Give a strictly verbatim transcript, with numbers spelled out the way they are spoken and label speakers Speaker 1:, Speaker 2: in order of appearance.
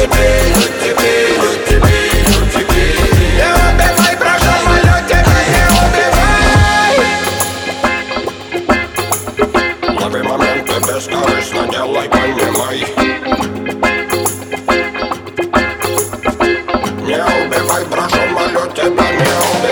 Speaker 1: утепи, утепи, утепи, утепи. Не убивай, прошу, молю тебя, не убивай. Лови моменты бескорыстно, делай, понимай. Не убивай, прошу, молю тебя, не убивай.